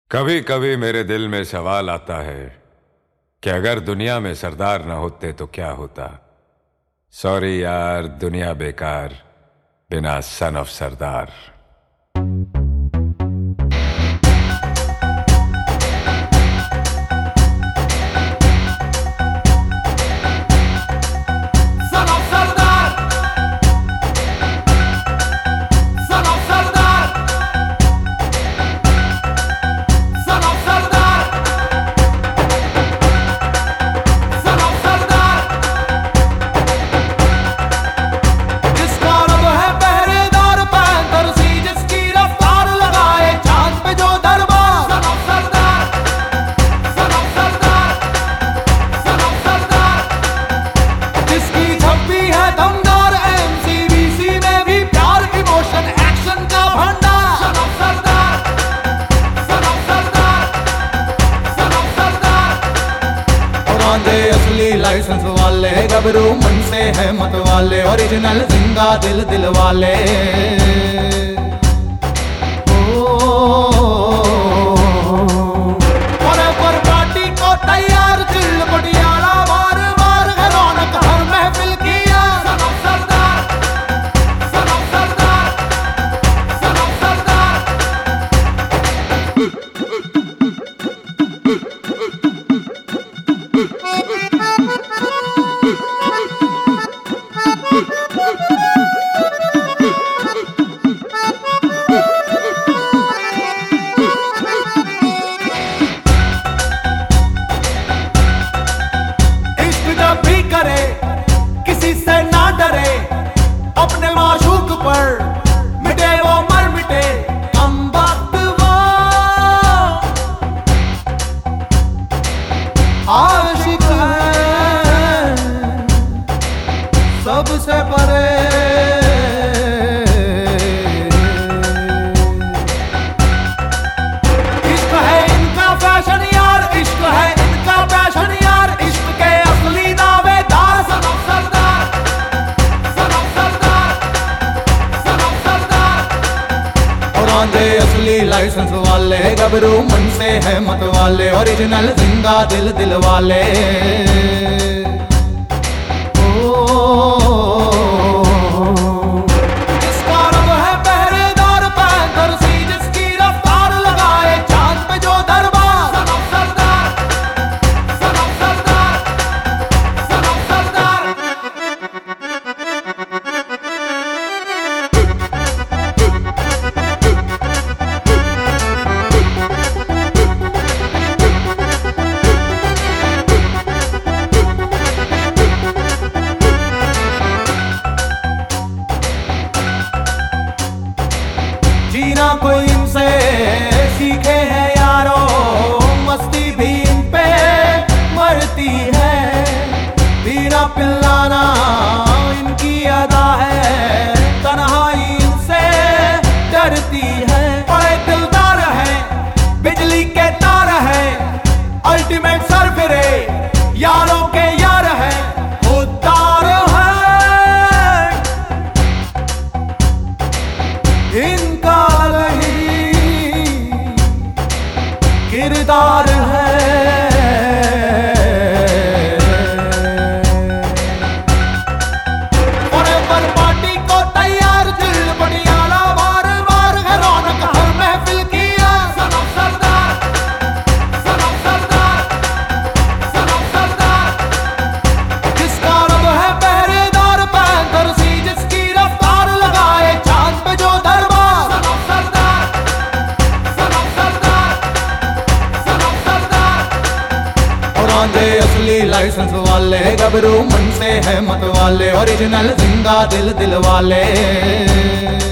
कभी कभी मेरे दिल में सवाल आता है कि अगर दुनिया में सरदार ना होते तो क्या होता। सॉरी यार, दुनिया बेकार बिना सन ऑफ सरदार। असली लाइसेंस वाले गबरू मन से है मत वाले, ओरिजिनल जिंदा दिल दिल वाले। पर पार्टी को तैयार दिल पटियाला बार बार है रौनक हर महफिल की। किसी से ना डरे, अपने माशूक पर मिटे वो मर मिटे, हम वक्त वो आशिक है सबसे परे। इश्क है इनका फैशन यार, इश्क है इनका फैशन यार, इश्क के असली दावेदार असली लाइसेंस वाले गबरू मन से है मत वाले, ओरिजिनल जिंदा दिल दिल वाले। जिसका रब है पहरेदार पैंतर सी, जिसकी रफ्तार लगाए चांद पे जो दरबार। जीना कोई इनसे सीखे है यारो, मस्ती भी इन पे मरती है, पीना पिलाना इनकी अदा है, तन्हाई इनसे डरती है। बड़े दिलदार है, बिजली के तार है, अल्टीमेट सरफिरे यारों के यार है, खुददार है इनका किरदार है। पर पार्टी को तैयार दिल पटियाला बार बार है रौनक हर महफिल की। जिसका रब है पहरेदार पैंतर सी, जिसकी रफ्तार लगाए चांद पे जो दरबार। असली लाइसेंस वाले गबरू मन से है मत वाले, ओरिजिनल जिंदा दिल दिल वाले।